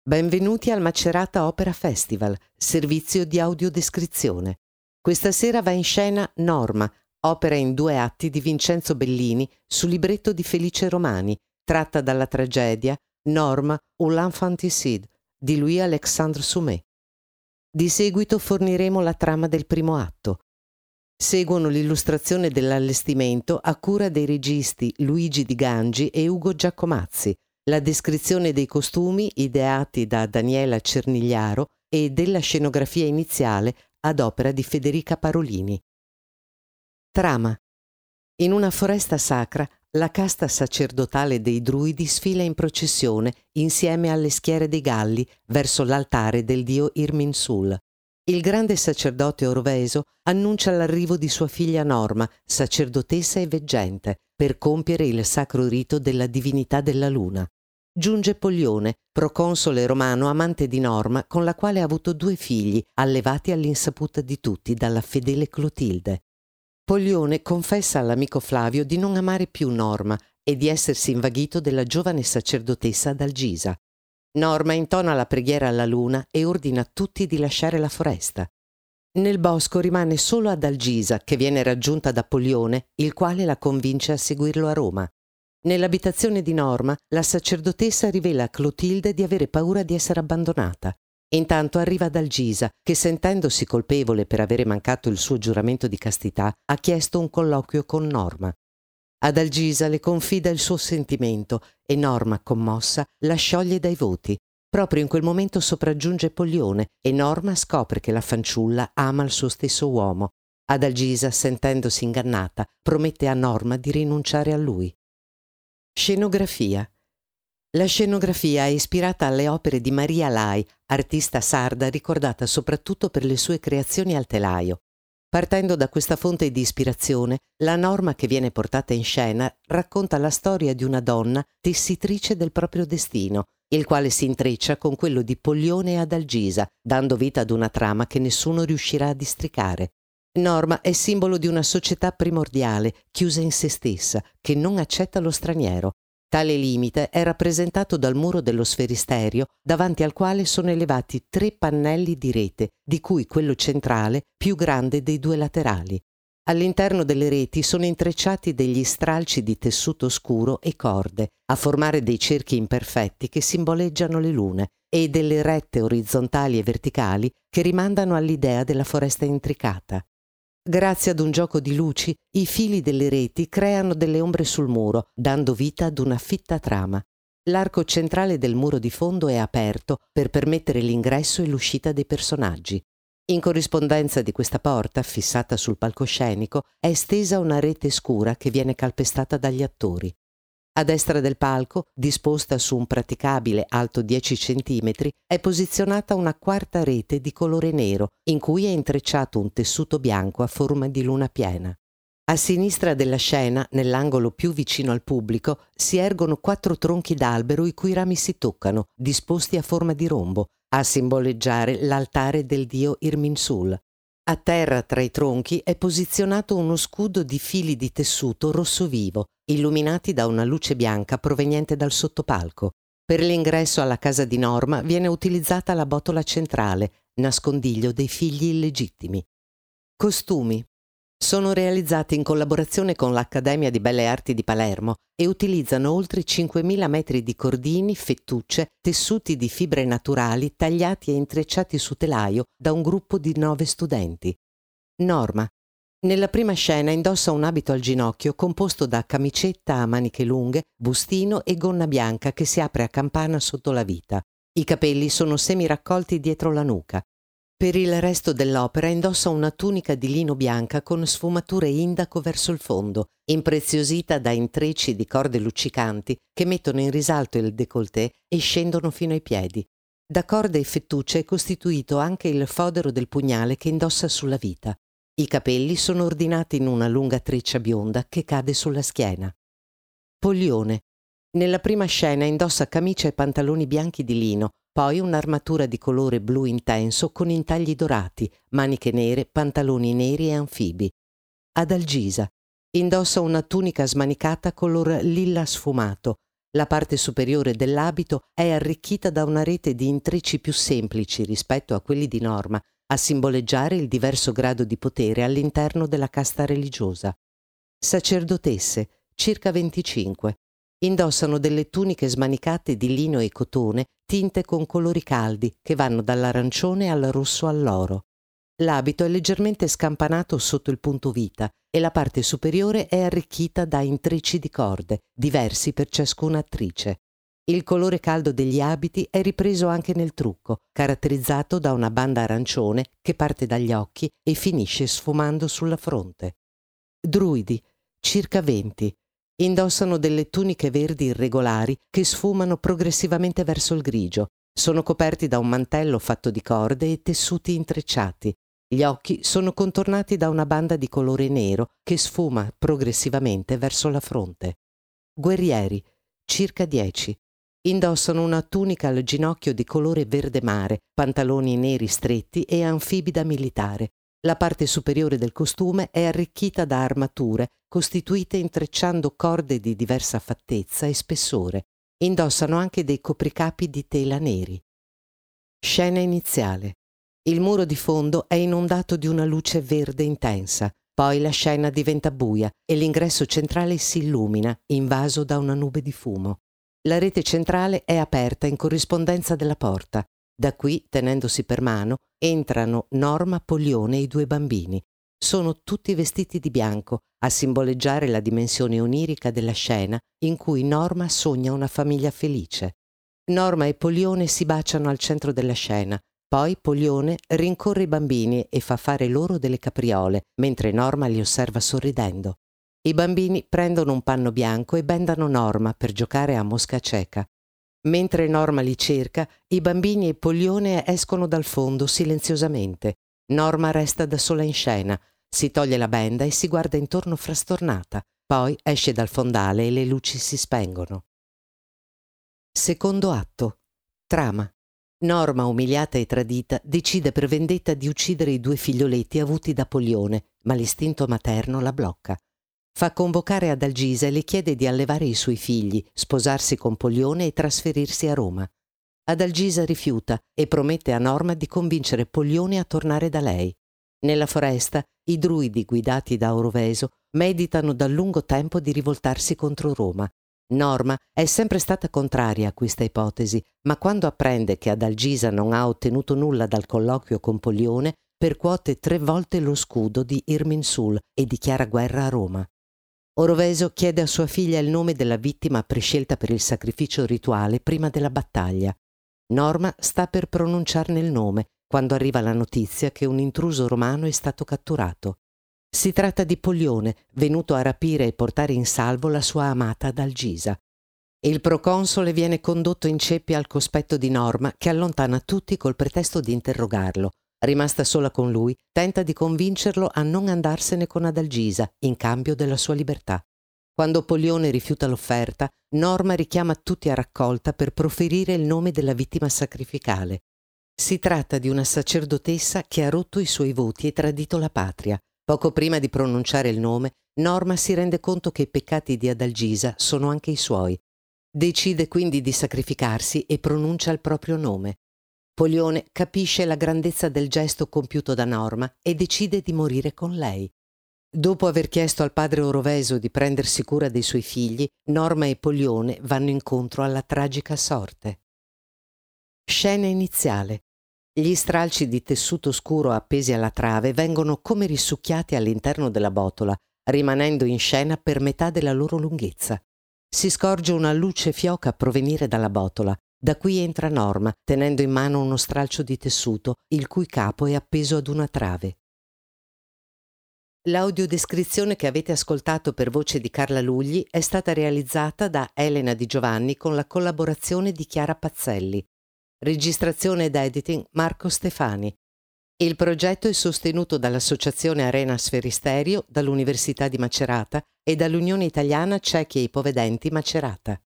Benvenuti al Macerata Opera Festival, servizio di audiodescrizione. Questa sera va in scena Norma, opera in 2 atti di Vincenzo Bellini su libretto di Felice Romani, tratta dalla tragedia Norma ou l'Infanticide di Louis-Alexandre Soumet. Di seguito forniremo la trama del primo atto. Seguono l'illustrazione dell'allestimento a cura dei registi Luigi Di Gangi e Ugo Giacomazzi, la descrizione dei costumi ideati da Daniela Cernigliaro e della scenografia iniziale ad opera di Federica Parolini. Trama. In una foresta sacra, la casta sacerdotale dei druidi sfila in processione insieme alle schiere dei galli verso l'altare del dio Irminsul. Il grande sacerdote Orveso annuncia l'arrivo di sua figlia Norma, sacerdotessa e veggente, per compiere il sacro rito della divinità della luna. Giunge Pollione, proconsole romano amante di Norma, con la quale ha avuto 2 figli, allevati all'insaputa di tutti dalla fedele Clotilde. Pollione confessa all'amico Flavio di non amare più Norma e di essersi invaghito della giovane sacerdotessa Adalgisa. Norma intona la preghiera alla luna e ordina a tutti di lasciare la foresta. Nel bosco rimane solo Adalgisa, che viene raggiunta da Pollione, il quale la convince a seguirlo a Roma. Nell'abitazione di Norma, la sacerdotessa rivela a Clotilde di avere paura di essere abbandonata. Intanto arriva Adalgisa, che sentendosi colpevole per avere mancato il suo giuramento di castità, ha chiesto un colloquio con Norma. Adalgisa le confida il suo sentimento e Norma, commossa, la scioglie dai voti. Proprio in quel momento sopraggiunge Pollione e Norma scopre che la fanciulla ama il suo stesso uomo. Adalgisa, sentendosi ingannata, promette a Norma di rinunciare a lui. Scenografia. La scenografia è ispirata alle opere di Maria Lai, artista sarda ricordata soprattutto per le sue creazioni al telaio. Partendo da questa fonte di ispirazione, la Norma che viene portata in scena racconta la storia di una donna tessitrice del proprio destino, il quale si intreccia con quello di Pollione e Adalgisa, dando vita ad una trama che nessuno riuscirà a districare. Norma è simbolo di una società primordiale, chiusa in se stessa, che non accetta lo straniero. Tale limite è rappresentato dal muro dello sferisterio, davanti al quale sono elevati 3 pannelli di rete, di cui quello centrale più grande dei 2 laterali. All'interno delle reti sono intrecciati degli stralci di tessuto scuro e corde, a formare dei cerchi imperfetti che simboleggiano le lune, e delle rette orizzontali e verticali che rimandano all'idea della foresta intricata. Grazie ad un gioco di luci, i fili delle reti creano delle ombre sul muro, dando vita ad una fitta trama. L'arco centrale del muro di fondo è aperto per permettere l'ingresso e l'uscita dei personaggi. In corrispondenza di questa porta, fissata sul palcoscenico, è estesa una rete scura che viene calpestata dagli attori. A destra del palco, disposta su un praticabile alto 10 cm, è posizionata una 4ª rete di colore nero, in cui è intrecciato un tessuto bianco a forma di luna piena. A sinistra della scena, nell'angolo più vicino al pubblico, si ergono 4 tronchi d'albero i cui rami si toccano, disposti a forma di rombo, a simboleggiare l'altare del dio Irminsul. A terra, tra i tronchi, è posizionato uno scudo di fili di tessuto rosso vivo, illuminati da una luce bianca proveniente dal sottopalco. Per l'ingresso alla casa di Norma viene utilizzata la botola centrale, nascondiglio dei figli illegittimi. Costumi. Sono realizzati in collaborazione con l'Accademia di Belle Arti di Palermo e utilizzano oltre 5.000 metri di cordini, fettucce, tessuti di fibre naturali tagliati e intrecciati su telaio da un gruppo di 9 studenti. Norma. Nella prima scena indossa un abito al ginocchio composto da camicetta a maniche lunghe, bustino e gonna bianca che si apre a campana sotto la vita. I capelli sono semi-raccolti dietro la nuca. Per il resto dell'opera indossa una tunica di lino bianca con sfumature indaco verso il fondo, impreziosita da intrecci di corde luccicanti che mettono in risalto il décolleté e scendono fino ai piedi. Da corde e fettucce è costituito anche il fodero del pugnale che indossa sulla vita. I capelli sono ordinati in una lunga treccia bionda che cade sulla schiena. Pollione. Nella prima scena indossa camicia e pantaloni bianchi di lino, poi un'armatura di colore blu intenso con intagli dorati, maniche nere, pantaloni neri e anfibi. Adalgisa. Indossa una tunica smanicata color lilla sfumato, La parte superiore dell'abito è arricchita da una rete di intrecci più semplici rispetto a quelli di Norma, a simboleggiare il diverso grado di potere all'interno della casta religiosa. Sacerdotesse, circa 25. Indossano delle tuniche smanicate di lino e cotone tinte con colori caldi che vanno dall'arancione al rosso all'oro. L'abito è leggermente scampanato sotto il punto vita e la parte superiore è arricchita da intrecci di corde, diversi per ciascuna attrice. Il colore caldo degli abiti è ripreso anche nel trucco, caratterizzato da una banda arancione che parte dagli occhi e finisce sfumando sulla fronte. Druidi, circa 20. Indossano delle tuniche verdi irregolari che sfumano progressivamente verso il grigio. Sono coperti da un mantello fatto di corde e tessuti intrecciati. Gli occhi sono contornati da una banda di colore nero che sfuma progressivamente verso la fronte. Guerrieri, circa 10. Indossano una tunica al ginocchio di colore verde mare, pantaloni neri stretti e anfibi da militare. La parte superiore del costume è arricchita da armature costituite intrecciando corde di diversa fattezza e spessore. Indossano anche dei copricapi di tela neri. Scena iniziale. Il muro di fondo è inondato di una luce verde intensa, poi la scena diventa buia e l'ingresso centrale si illumina, invaso da una nube di fumo. La rete centrale è aperta in corrispondenza della porta. Da qui, tenendosi per mano, entrano Norma, Pollione e i 2 bambini. Sono tutti vestiti di bianco, a simboleggiare la dimensione onirica della scena in cui Norma sogna una famiglia felice. Norma e Pollione si baciano al centro della scena. Poi Pollione rincorre i bambini e fa fare loro delle capriole, mentre Norma li osserva sorridendo. I bambini prendono un panno bianco e bendano Norma per giocare a mosca cieca. Mentre Norma li cerca, i bambini e Pollione escono dal fondo silenziosamente. Norma resta da sola in scena, si toglie la benda e si guarda intorno frastornata. Poi esce dal fondale e le luci si spengono. Secondo atto. Trama. Norma, umiliata e tradita, decide per vendetta di uccidere i 2 figlioletti avuti da Pollione, ma l'istinto materno la blocca. Fa convocare Adalgisa e le chiede di allevare i suoi figli, sposarsi con Pollione e trasferirsi a Roma. Adalgisa rifiuta e promette a Norma di convincere Pollione a tornare da lei. Nella foresta, i druidi guidati da Oroveso meditano da lungo tempo di rivoltarsi contro Roma. Norma è sempre stata contraria a questa ipotesi, ma quando apprende che Adalgisa non ha ottenuto nulla dal colloquio con Pollione, percuote 3 volte lo scudo di Irminsul e dichiara guerra a Roma. Oroveso chiede a sua figlia il nome della vittima prescelta per il sacrificio rituale prima della battaglia. Norma sta per pronunciarne il nome quando arriva la notizia che un intruso romano è stato catturato. Si tratta di Pollione, venuto a rapire e portare in salvo la sua amata Adalgisa. Il proconsole viene condotto in ceppi al cospetto di Norma, che allontana tutti col pretesto di interrogarlo. Rimasta sola con lui, tenta di convincerlo a non andarsene con Adalgisa in cambio della sua libertà. Quando Pollione rifiuta l'offerta, Norma richiama tutti a raccolta per proferire il nome della vittima sacrificale. Si tratta di una sacerdotessa che ha rotto i suoi voti e tradito la patria. Poco prima di pronunciare il nome, Norma si rende conto che i peccati di Adalgisa sono anche i suoi. Decide quindi di sacrificarsi e pronuncia il proprio nome. Pollione capisce la grandezza del gesto compiuto da Norma e decide di morire con lei. Dopo aver chiesto al padre Oroveso di prendersi cura dei suoi figli, Norma e Pollione vanno incontro alla tragica sorte. Scena iniziale. Gli stralci di tessuto scuro appesi alla trave vengono come risucchiati all'interno della botola, rimanendo in scena per metà della loro lunghezza. Si scorge una luce fioca provenire dalla botola. Da qui entra Norma, tenendo in mano uno stralcio di tessuto, il cui capo è appeso ad una trave. L'audiodescrizione che avete ascoltato per voce di Carla Lugli è stata realizzata da Elena Di Giovanni con la collaborazione di Chiara Pazzelli. Registrazione ed editing Marco Stefani. Il progetto è sostenuto dall'Associazione Arena Sferisterio, dall'Università di Macerata e dall'Unione Italiana Ciechi e Ipovedenti Macerata.